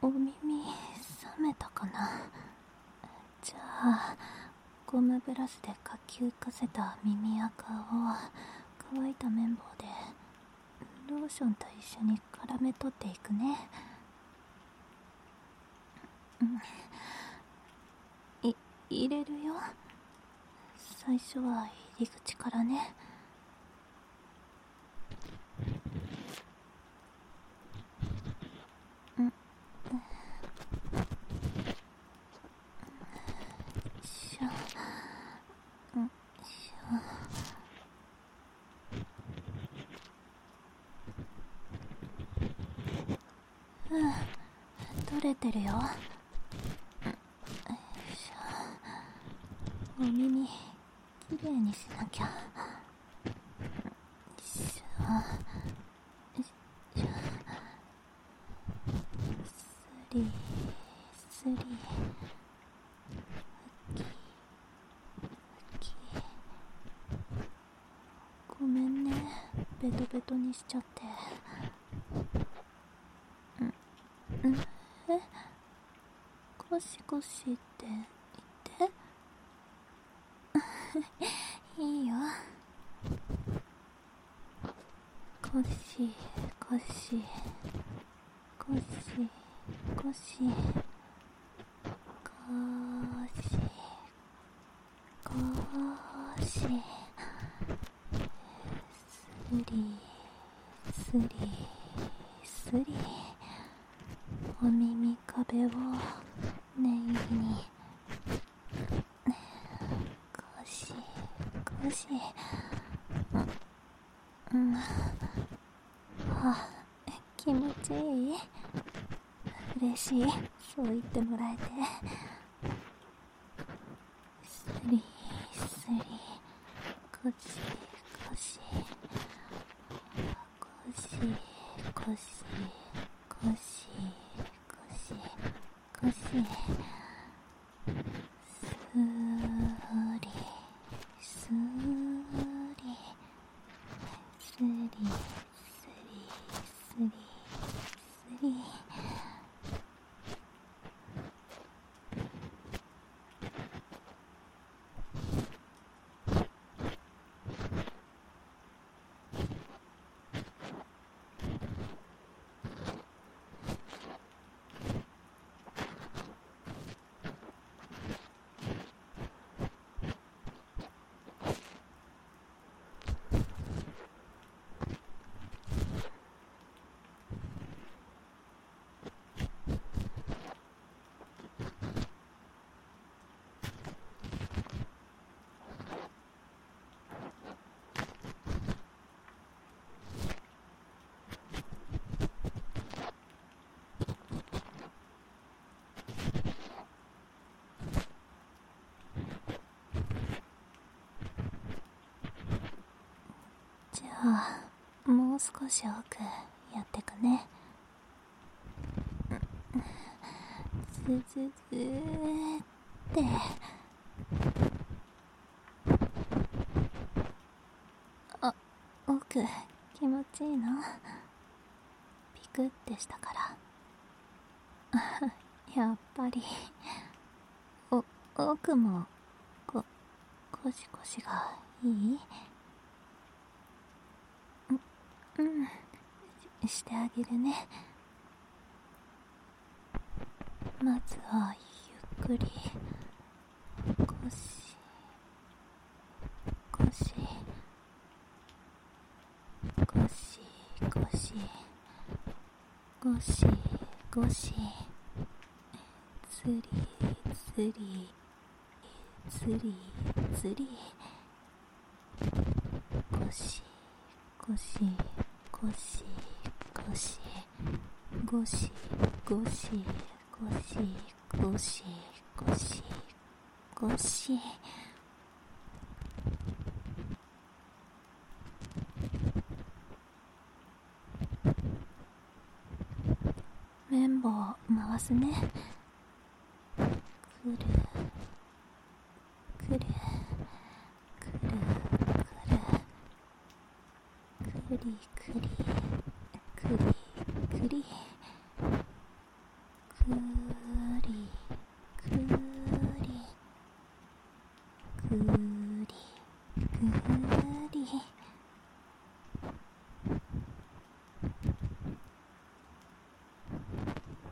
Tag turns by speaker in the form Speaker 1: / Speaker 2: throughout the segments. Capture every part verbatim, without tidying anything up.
Speaker 1: お耳冷めたかな。じゃあゴムブラシでかき浮かせた耳垢を乾いた綿棒でローションと一緒に絡め取っていくね。い入れるよ。最初は入り口からね。んしょんしょ。うん取れてるよ。お耳きれいにしなきゃ。よいしょよいしょ。スリスリふきふき。ごめんね、ベトベトにしちゃって。んんえゴシゴシって言っていいよ。ゴシゴシゴシゴシゴシゴシ。スリスリスリ。お耳壁を念入りにゴシゴシ。うん、あ、気持ちいい。嬉しい、そう言ってもらえて。スリスリゴシゴシゴシゴシゴシゴシゴシ。スリスリスリスリスリスリ。じゃあもう少し奥やってくね。ズズズーって。あ、奥気持ちいいの？ピクってしたからやっぱりお奥もこゴシゴシがいい？うん、し、してあげるね。まずはゆっくりゴシゴシゴシゴシゴシゴシ。ツリツリツリツリ。ゴシゴシゴシゴシゴシゴシゴシゴシゴシゴシ。綿棒回すね。くるくるくるくるくりくりくりくりく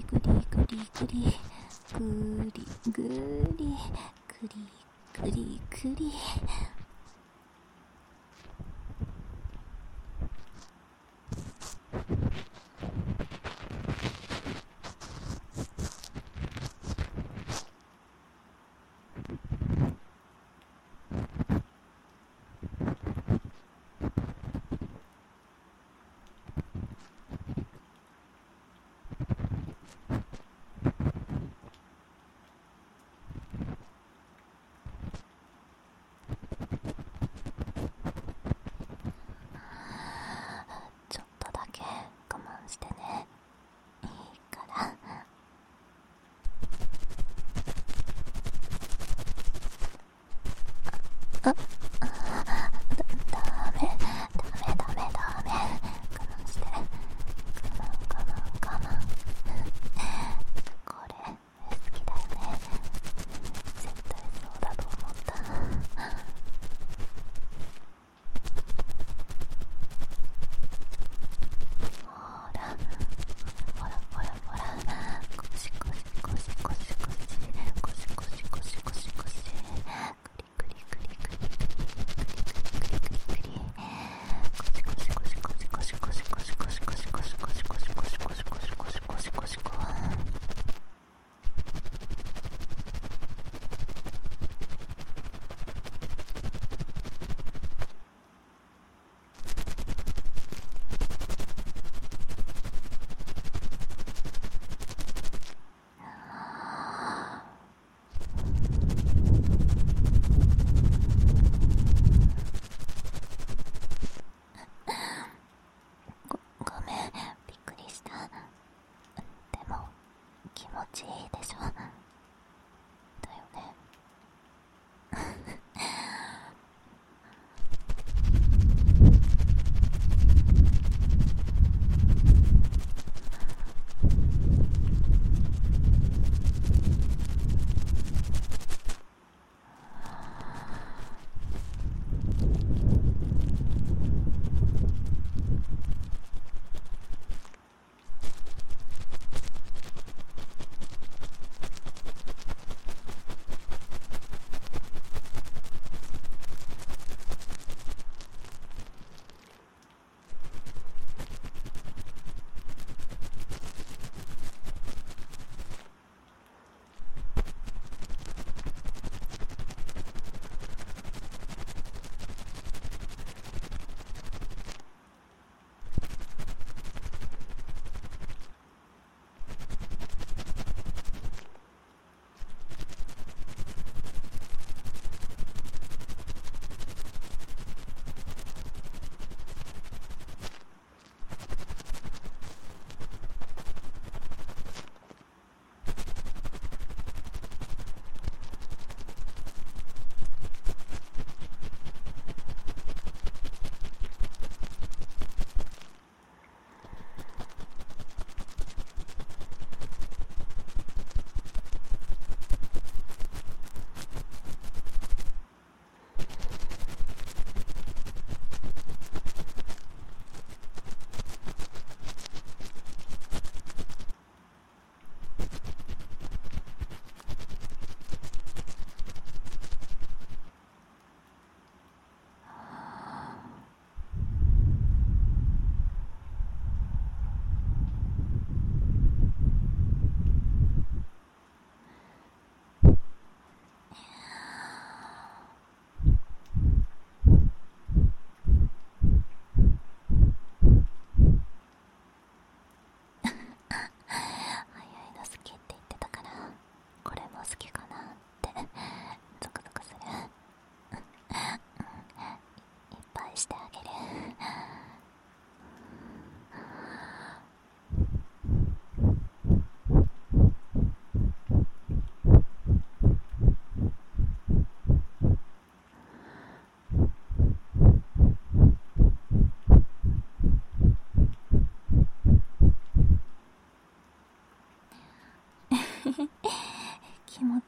Speaker 1: りぐりぐりぐりぐりぐりぐりぐりぐり。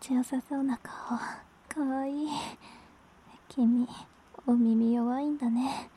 Speaker 1: ちよさそうな顔。かわいい。君、お耳弱いんだね。